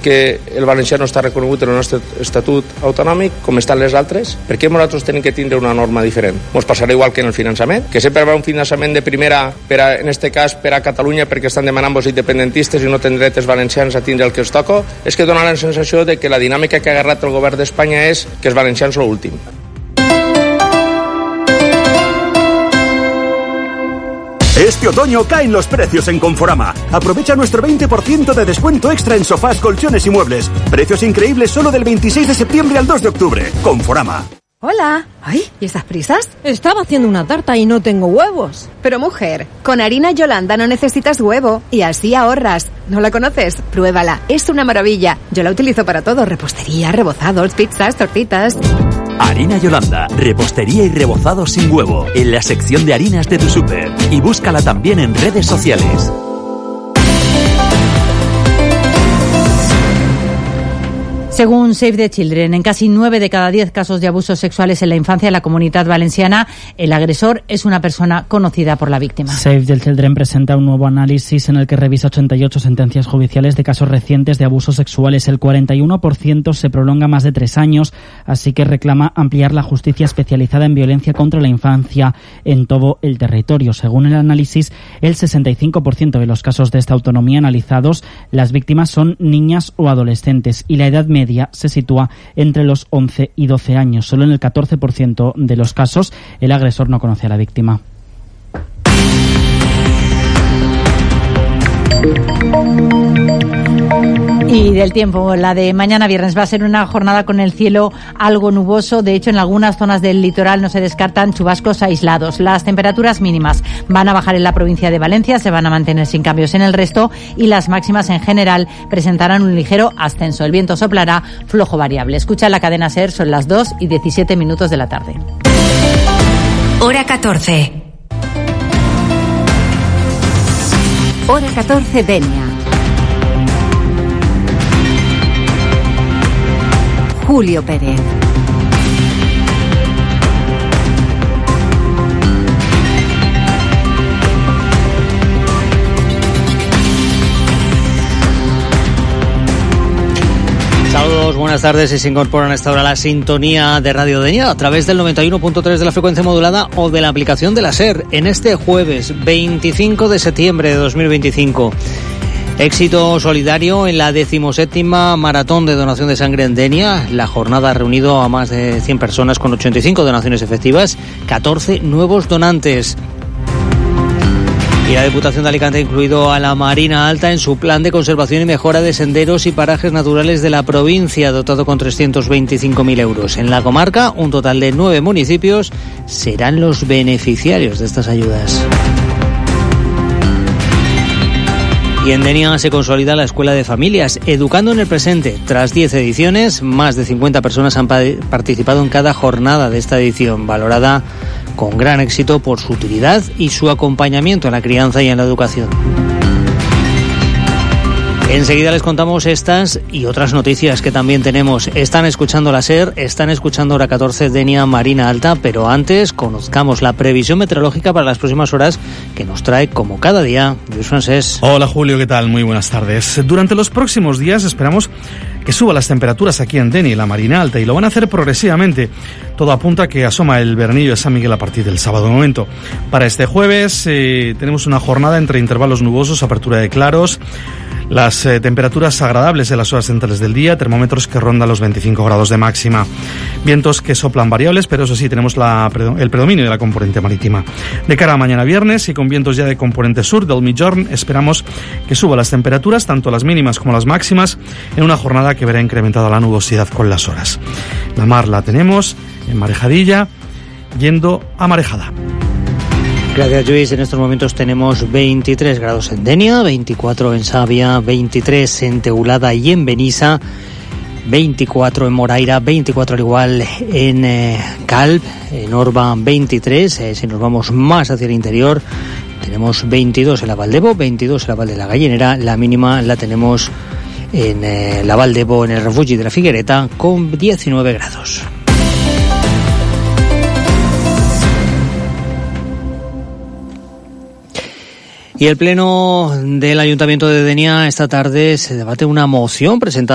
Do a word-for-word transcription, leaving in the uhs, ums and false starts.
que el valencià no està reconegut en el nostre estatut autonòmic, com estan les altres, per què nosaltres tenim que tindre una norma diferent? Ens passarà igual que en el finançament, que sempre va un finançament de primera, per a, en este cas per a Catalunya, perquè estan demanant vos independentistes i no tenen dret els valencians a tindre el que els toca. És que dona la sensació de que la dinàmica que ha agarrat el govern d'Espanya és que els valencians són l'últim. Este otoño caen los precios en Conforama. Aprovecha nuestro veinte por ciento de descuento extra en sofás, colchones y muebles. Precios increíbles solo del veintiséis de septiembre al dos de octubre. Conforama. Hola. Ay, ¿y esas prisas? Estaba haciendo una tarta y no tengo huevos. Pero mujer, con harina Yolanda no necesitas huevo y así ahorras. ¿No la conoces? Pruébala, es una maravilla. Yo la utilizo para todo, repostería, rebozados, pizzas, tortitas. Harina Yolanda, repostería y rebozado sin huevo, en la sección de harinas de tu súper. Y búscala también en redes sociales. Según Save the Children, en casi nueve de cada diez casos de abusos sexuales en la infancia en la Comunitat Valenciana, el agresor es una persona conocida por la víctima. Save the Children presenta un nuevo análisis en el que revisa ochenta y ocho sentencias judiciales de casos recientes de abusos sexuales. El cuarenta y uno por ciento se prolonga más de tres años, así que reclama ampliar la justicia especializada en violencia contra la infancia en todo el territorio. Según el análisis, el sesenta y cinco por ciento de los casos de esta autonomía analizados, las víctimas son niñas o adolescentes y la edad media se sitúa entre los once y doce años. Solo en el catorce por ciento de los casos el agresor no conoce a la víctima. Y del tiempo, la de mañana viernes va a ser una jornada con el cielo algo nuboso. De hecho, en algunas zonas del litoral no se descartan chubascos aislados. Las temperaturas mínimas van a bajar en la provincia de Valencia, se van a mantener sin cambios en el resto y las máximas en general presentarán un ligero ascenso. El viento soplará flojo variable. Escucha la cadena SER, son las dos y diecisiete minutos de la tarde. Hora catorce. Hora catorce, Denia. Julio Pérez. Saludos, buenas tardes y se incorporan a esta hora la sintonía de Radio Denia a través del noventa y uno punto tres de la frecuencia modulada o de la aplicación de la SER en este jueves veinticinco de septiembre de dos mil veinticinco. Éxito solidario en la decimoséptima maratón de donación de sangre en Denia. La jornada ha reunido a más de cien personas con ochenta y cinco donaciones efectivas, catorce nuevos donantes. Y la Diputación de Alicante ha incluido a la Marina Alta en su plan de conservación y mejora de senderos y parajes naturales de la provincia, dotado con trescientos veinticinco mil euros. En la comarca, un total de nueve municipios serán los beneficiarios de estas ayudas. Y en Denia se consolida la Escuela de Familias, Educando en el Presente. Tras diez ediciones, más de cincuenta personas han participado en cada jornada de esta edición, valorada con gran éxito por su utilidad y su acompañamiento en la crianza y en la educación. Enseguida les contamos estas y otras noticias que también tenemos. Están escuchando la SER, están escuchando Hora catorce, Denia, Marina Alta, pero antes conozcamos la previsión meteorológica para las próximas horas que nos trae, como cada día, Luis Francés. Hola Julio, ¿qué tal? Muy buenas tardes. Durante los próximos días esperamos que suban las temperaturas aquí en Denia y la Marina Alta, y lo van a hacer progresivamente. Todo apunta a que asoma el veranillo de San Miguel a partir del sábado. De momento, para este jueves eh, tenemos una jornada entre intervalos nubosos, apertura de claros, las eh, temperaturas agradables en las horas centrales del día, termómetros que rondan los veinticinco grados de máxima, vientos que soplan variables, pero eso sí, tenemos la, el predominio de la componente marítima. De cara a mañana viernes, y con vientos ya de componente sur del Migjorn, esperamos que suban las temperaturas, tanto las mínimas como las máximas, en una jornada que verá incrementada la nubosidad con las horas. La mar la tenemos en marejadilla, yendo a marejada. Gracias, Luis. En estos momentos tenemos veintitrés grados en Denia, veinticuatro en Savia, veintitrés en Teulada y en Benissa, veinticuatro en Moraira, veinticuatro al igual en eh, Calp, en Orba veintitrés. Eh, si nos vamos más hacia el interior, tenemos veintidós en la Valdebo, veintidós en la Val de la Gallinera. La mínima la tenemos en eh, la Valdebo, en el Refugi de la Figuereta, con diecinueve grados. Y el Pleno del Ayuntamiento de Denia esta tarde se debate una moción presentada